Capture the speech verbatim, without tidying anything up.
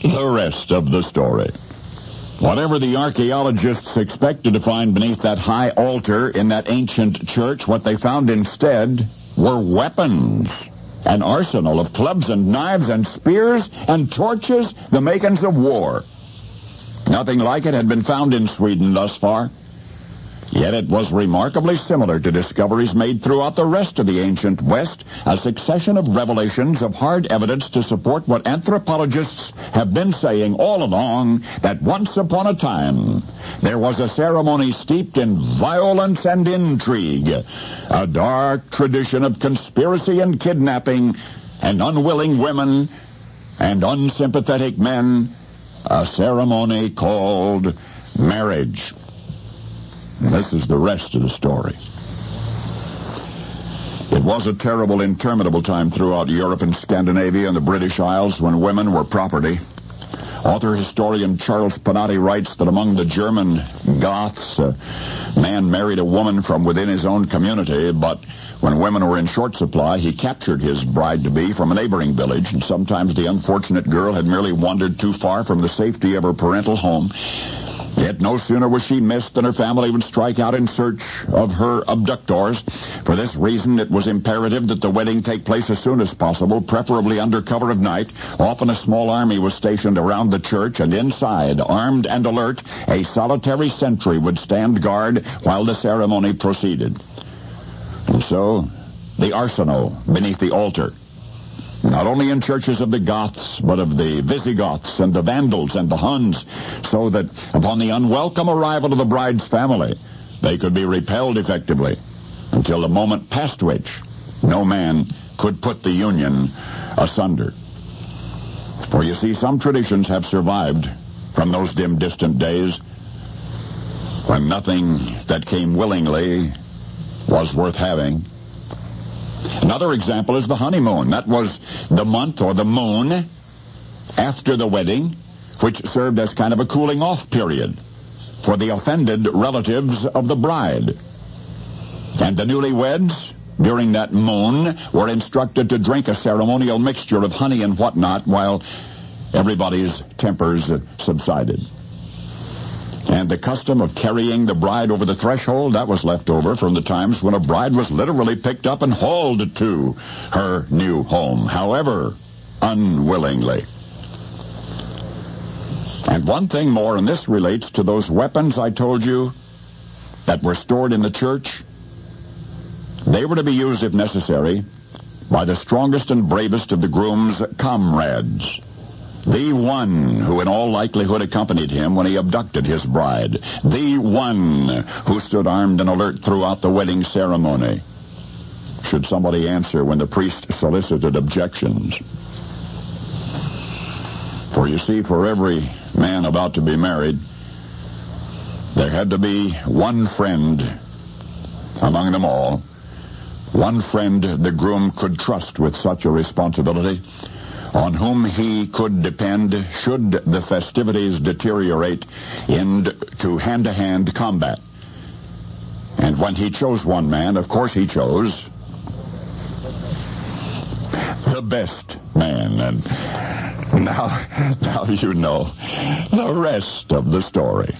The rest of the story. Whatever the archaeologists expected to find beneath that high altar in that ancient church, what they found instead were weapons. An arsenal of clubs and knives and spears and torches, the makings of war. Nothing like it had been found in Sweden thus far. Yet it was remarkably similar to discoveries made throughout the rest of the ancient West, a succession of revelations of hard evidence to support what anthropologists have been saying all along, that once upon a time there was a ceremony steeped in violence and intrigue, a dark tradition of conspiracy and kidnapping and unwilling women and unsympathetic men, a ceremony called marriage. This is the rest of the story. It was a terrible, interminable time throughout Europe and Scandinavia and the British Isles when women were property. Author-historian Charles Panatti writes that among the German Goths, a man married a woman from within his own community, but when women were in short supply, he captured his bride-to-be from a neighboring village, and sometimes the unfortunate girl had merely wandered too far from the safety of her parental home. Yet no sooner was she missed than her family would strike out in search of her abductors. For this reason, it was imperative that the wedding take place as soon as possible, preferably under cover of night. Often a small army was stationed around the church, and inside, armed and alert, a solitary sentry would stand guard while the ceremony proceeded. And so, the arsenal beneath the altar, not only in churches of the Goths, but of the Visigoths and the Vandals and the Huns, so that upon the unwelcome arrival of the bride's family, they could be repelled effectively, until the moment past which no man could put the union asunder. For you see, some traditions have survived from those dim, distant days when nothing that came willingly was worth having. Another example is the honeymoon. That was the month or the moon after the wedding, which served as kind of a cooling-off period for the offended relatives of the bride. And the newlyweds, during that moon, were instructed to drink a ceremonial mixture of honey and whatnot while everybody's tempers subsided. And the custom of carrying the bride over the threshold, that was left over from the times when a bride was literally picked up and hauled to her new home, however unwillingly. And one thing more, and this relates to those weapons I told you that were stored in the church. They were to be used, if necessary, by the strongest and bravest of the groom's comrades. The one who in all likelihood accompanied him when he abducted his bride. The one who stood armed and alert throughout the wedding ceremony. Should somebody answer when the priest solicited objections. For you see, for every man about to be married, there had to be one friend among them all. One friend the groom could trust with such a responsibility, on whom he could depend should the festivities deteriorate into hand-to-hand combat. And when he chose one man, of course he chose the best man. And now, now you know the rest of the story.